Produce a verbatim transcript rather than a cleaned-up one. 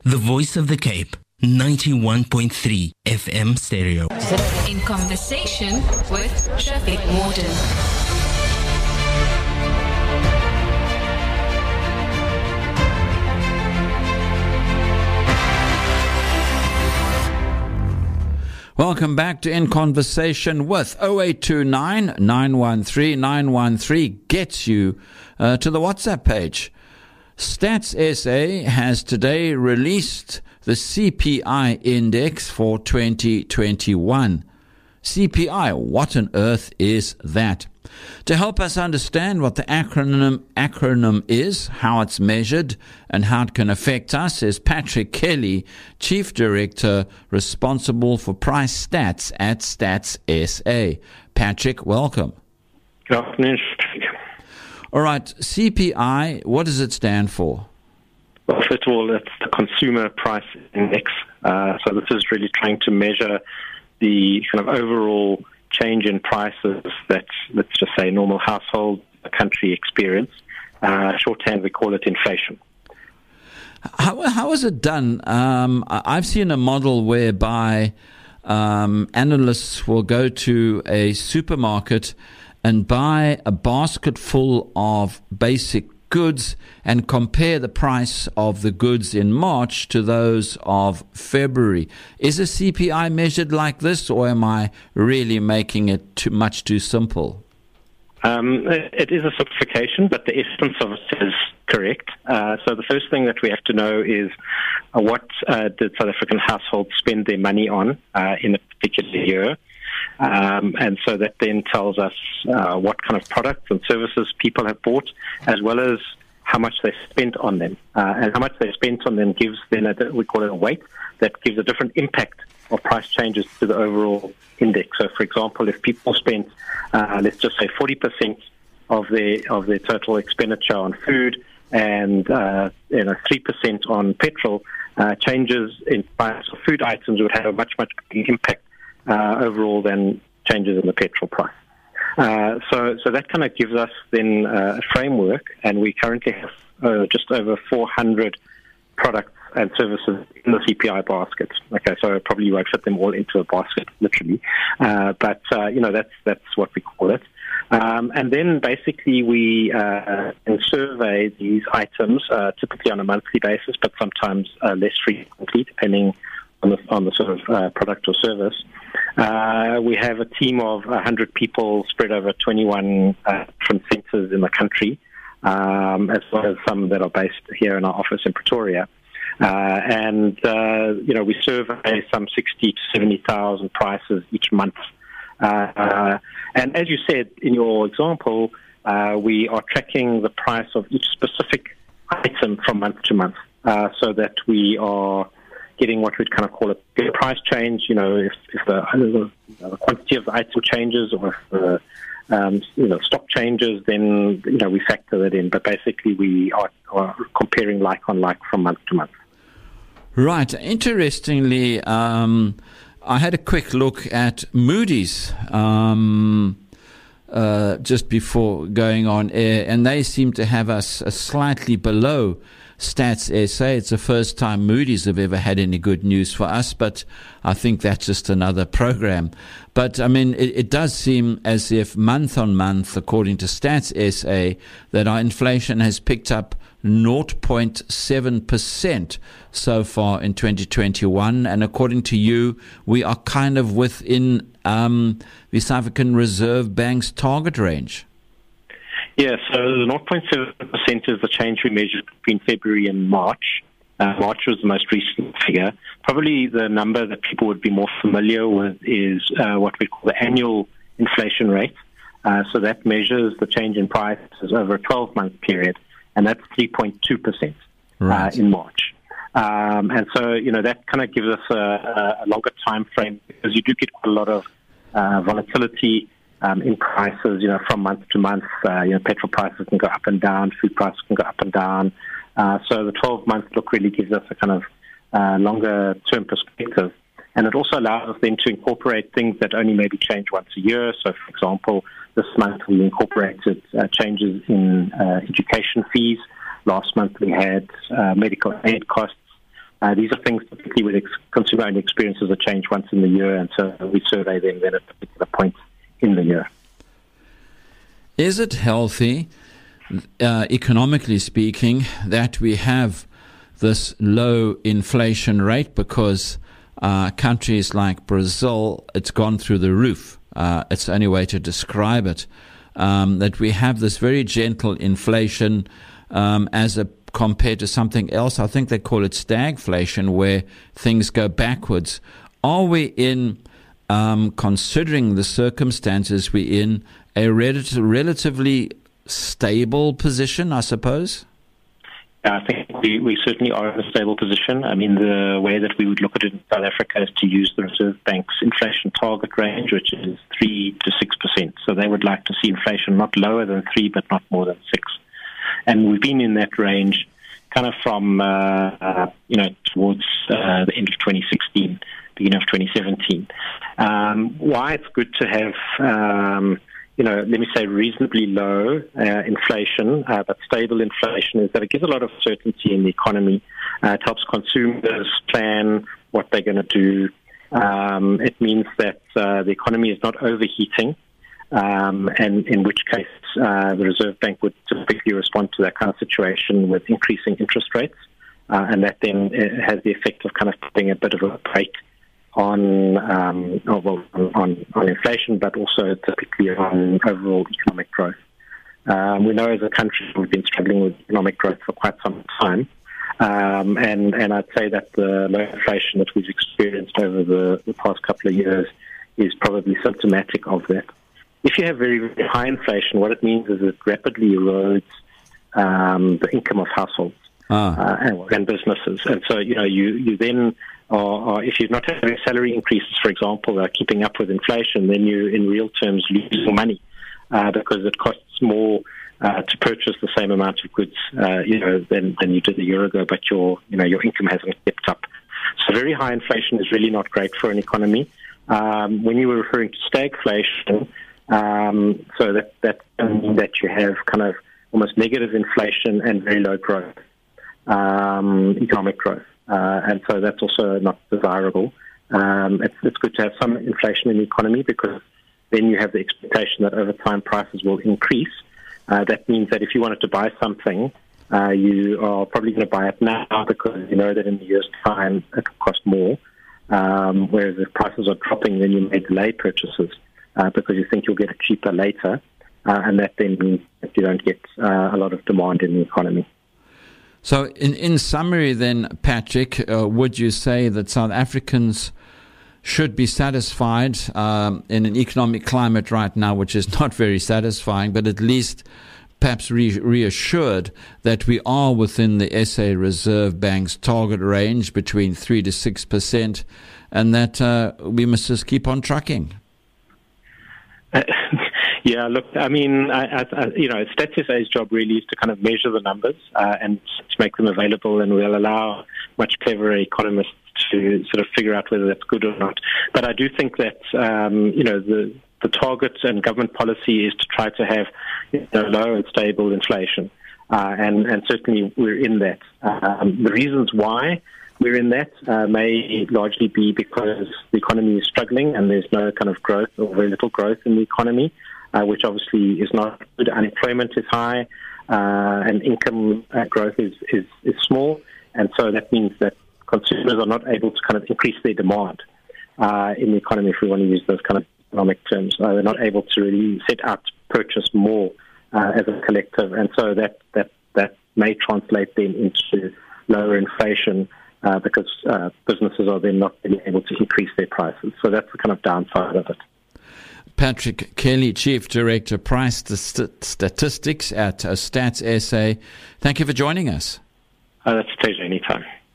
The Voice of the Cape, ninety-one point three F M stereo. In conversation with Shafiq Morton. Welcome back to In Conversation with oh eight two nine, nine one three, nine one three gets you uh, to the WhatsApp page. Stats S A has today released the C P I index for twenty twenty-one. C P I, what on earth is that? To help us understand what the acronym acronym is, how it's measured, and how it can affect us is Patrick Kelly, Chief Director responsible for price stats at Stats S A. Patrick, welcome. Good afternoon. All right, C P I, what does it stand for? Well, first of all, it's the Consumer Price Index. Uh, so this is really trying to measure the kind of overall change in prices that, let's just say, normal household country experience. Uh, shorthand, we call it inflation. How, how is it done? Um, I've seen a model whereby um, analysts will go to a supermarket and buy a basket full of basic goods and compare the price of the goods in March to those of February. Is a C P I measured like this, or am I really making it too much too simple? Um, it is a simplification, but the essence of it is correct. Uh, so the first thing that we have to know is uh, what uh, did South African households spend their money on uh, in a particular year. Um, and so that then tells us uh, what kind of products and services people have bought, as well as how much they spent on them. Uh, and how much they spent on them gives then, a, we call it a weight, that gives a different impact of price changes to the overall index. So, for example, if people spent, uh, let's just say forty percent of their, of their total expenditure on food and uh, you know, three percent on petrol, uh, changes in price of food items would have a much, much bigger impact Uh, overall than changes in the petrol price. Uh, so, so that kind of gives us then uh, a framework, and we currently have uh, just over four hundred products and services in the C P I basket. Okay, so probably you won't fit them all into a basket, literally, uh, but uh, you know that's that's what we call it. Um, and then basically we uh, survey these items uh, typically on a monthly basis, but sometimes uh, less frequently, depending on the, on the sort of uh, product or service. Uh, we have a team of one hundred people spread over twenty-one uh, different centres in the country, um, as well as some that are based here in our office in Pretoria. Uh, and, uh, you know, we survey some sixty to seventy thousand prices each month. Uh, and as you said in your example, uh, we are tracking the price of each specific item from month to month, uh, so that we are getting what we'd kind of call a price change. You know, if, if the, the quantity of the item changes, or if the um, you know stock changes, then you know we factor that in. But basically, we are, are comparing like on like from month to month. Right. Interestingly, um, I had a quick look at Moody's um, uh, just before going on air, and they seem to have us uh, slightly below Stats S A. It's the first time Moody's have ever had any good news for us, but I think that's just another program. But, I mean, it, it does seem as if month on month, according to Stats S A, that our inflation has picked up zero point seven percent so far in twenty twenty-one. And according to you, we are kind of within um, the South African Reserve Bank's target range. Yeah, so the zero point seven percent is the change we measured between February and March. Uh, March was the most recent figure. Probably the number that people would be more familiar with is uh, what we call the annual inflation rate. Uh, so that measures the change in prices over a twelve-month period, and that's three point two percent right. uh, in March. Um, and so, you know, that kind of gives us a, a longer time frame, because you do get quite a lot of uh, volatility Um, in prices, you know, from month to month. Uh, you know, petrol prices can go up and down, food prices can go up and down. Uh, so the twelve-month look really gives us a kind of uh, longer-term perspective. And it also allows us then to incorporate things that only maybe change once a year. So, for example, this month we incorporated uh, changes in uh, education fees. Last month we had uh, medical aid costs. Uh, these are things typically with ex- consumer-owned experiences that change once in the year, and so we survey them then at a particular point in the year. Is it healthy, uh, economically speaking, that we have this low inflation rate? Because uh, countries like Brazil, it's gone through the roof. Uh, it's the only way to describe it. Um, that we have this very gentle inflation um, as a compared to something else. I think they call it stagflation, where things go backwards. Are we in, um, considering the circumstances we're in, a relative, relatively stable position, I suppose? I think we, we certainly are in a stable position. I mean, the way that we would look at it in South Africa is to use the Reserve Bank's inflation target range, which is three to six percent. So they would like to see inflation not lower than three, but not more than six. And we've been in that range kind of from, uh, uh, you know, towards uh, the end of twenty sixteen, beginning of twenty seventeen. Um, why it's good to have, um, you know, let me say reasonably low uh, inflation, uh, but stable inflation, is that it gives a lot of certainty in the economy. Uh, it helps consumers plan what they're going to do. Um, it means that uh, the economy is not overheating. Um, and in which case uh, the Reserve Bank would typically respond to that kind of situation with increasing interest rates, uh, and that then has the effect of kind of putting a bit of a brake on, um, oh, well, on on inflation, but also typically on overall economic growth. Um, we know as a country we've been struggling with economic growth for quite some time, um, and and I'd say that the low inflation that we've experienced over the, the past couple of years is probably symptomatic of that. If you have very, very high inflation, what it means is it rapidly erodes um, the income of households ah. uh, and, and businesses. And so, you know, you, you then are, are, if you're not having salary increases, for example, uh, keeping up with inflation, then you, in real terms, lose money uh, because it costs more uh, to purchase the same amount of goods, uh, you know, than, than you did a year ago, but your, you know, your income hasn't kept up. So very high inflation is really not great for an economy. Um, when you were referring to stagflation, Um, so that that that you have kind of almost negative inflation and very low growth, um, economic growth, uh, and so that's also not desirable. Um, it's, it's good to have some inflation in the economy because then you have the expectation that over time prices will increase. Uh, that means that if you wanted to buy something, uh, you are probably going to buy it now because you know that in a year's time it will cost more. Um, whereas if prices are dropping, then you may delay purchases. Uh, because you think you'll get it cheaper later, uh, and that then means that you don't get uh, a lot of demand in the economy. So in, in summary then, Patrick, uh, would you say that South Africans should be satisfied um, in an economic climate right now, which is not very satisfying, but at least perhaps re- reassured that we are within the S A Reserve Bank's target range between three to six percent, and that uh, we must just keep on trucking? Uh, yeah, look, I mean, I, I, you know, Stats S A's job really is to kind of measure the numbers uh, and to make them available, and we'll allow much cleverer economists to sort of figure out whether that's good or not. But I do think that, um, you know, the, the target and government policy is to try to have, you know, low and stable inflation, uh, and, and certainly we're in that. Um, the reasons why we're in that uh, may largely be because the economy is struggling and there's no kind of growth or very little growth in the economy, uh, which obviously is not good. Unemployment is high uh, and income uh, growth is, is, is small. And so that means that consumers are not able to kind of increase their demand uh, in the economy, if we want to use those kind of economic terms. Uh, they're not able to really set out to purchase more uh, as a collective. And so that, that, that may translate then into lower inflation, Uh, because uh, businesses are then not really able to increase their prices. So that's the kind of downside of it. Patrick Kelly, Chief Director, Price St- Statistics at uh, Stats S A. Thank you for joining us. Uh, that's a pleasure anytime.